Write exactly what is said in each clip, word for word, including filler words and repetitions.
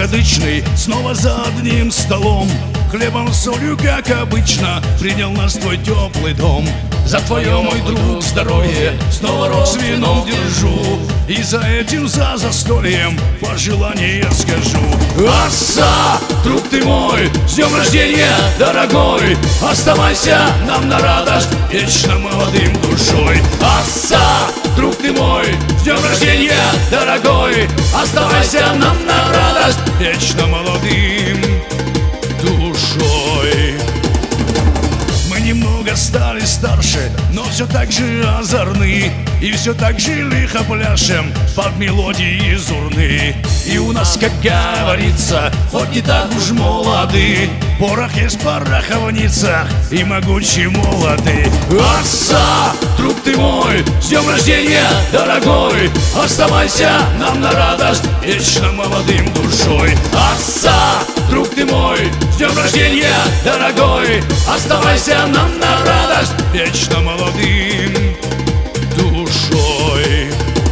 закадычный, снова за одним столом. Хлебом, солью, как обычно, принял нас твой теплый дом. За твое, мой друг, здоровье, снова рог с вином держу. И за этим, за застольем, пожелание скажу. Асса, друг ты мой, с днем рождения, дорогой! Оставайся нам на радость, вечно молодым душой. Асса, друг ты мой, с днем рождения, дорогой! Оставайся нам на радость, вечно молодым душой. Мы немного стали старше, но все так же озорны, и все так же лихо пляшем под мелодии зурны. И у нас, как говорится, хоть не так уж молоды, порох есть в пороховницах и могучие молоды. Асса, друг ты мой, с днем рождения, дорогой! Оставайся нам на радость, вечно молодым душой. Асса, друг ты мой, с днем рождения, дорогой! Оставайся нам на радость, вечно молодым душой.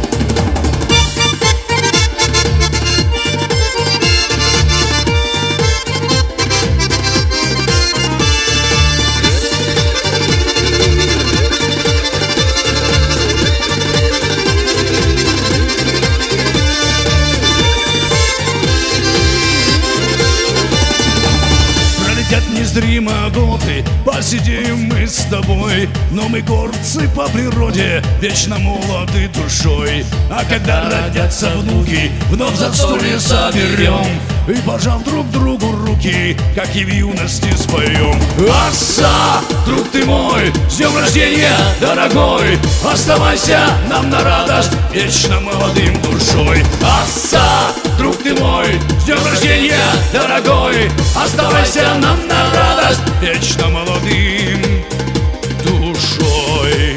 Пролетят незримо годы, посидим мы с тобой, но мы горцы по природе, вечно молоды душой. А когда родятся внуки, вновь застолье соберем и, пожав друг другу руки, как и в юности споем. Асса, друг ты мой, с днем рождения, дорогой! Оставайся нам на радость, вечно молодым душой. Асса, друг ты мой, с днем рождения, дорогой! Оставайся нам на радость, вечно молодым душой.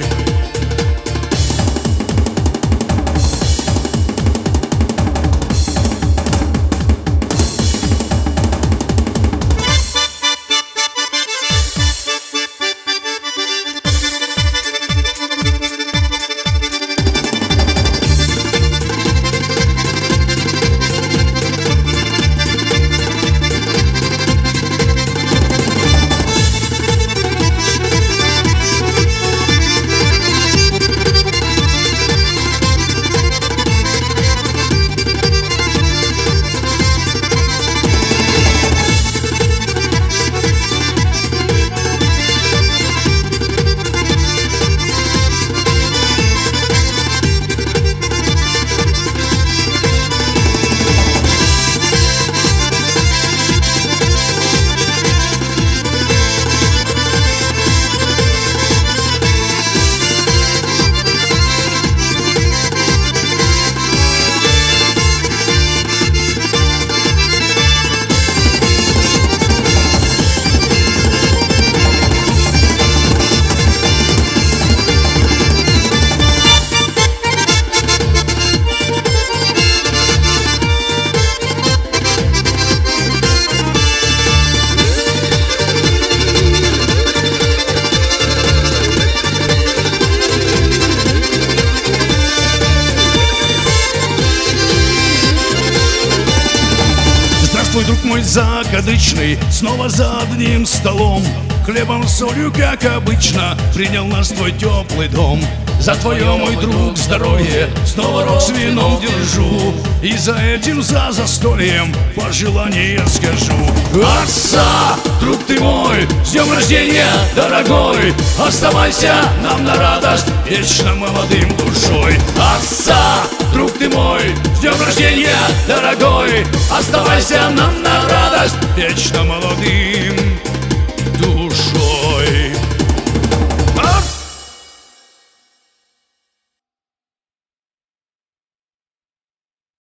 Здравствуй, друг мой закадычный, снова за одним столом. Хлебом, солью, как обычно, принял нас твой теплый дом. За твое, мой друг, здоровье, снова рог с вином держу. И за этим, за застольем, пожелание скажу. Асса, друг ты мой, с днем рождения, дорогой! Оставайся нам на радость, вечно молодым душой. Асса, друг ты мой, с днем рождения, дорогой! Оставайся нам на радость, вечно молодым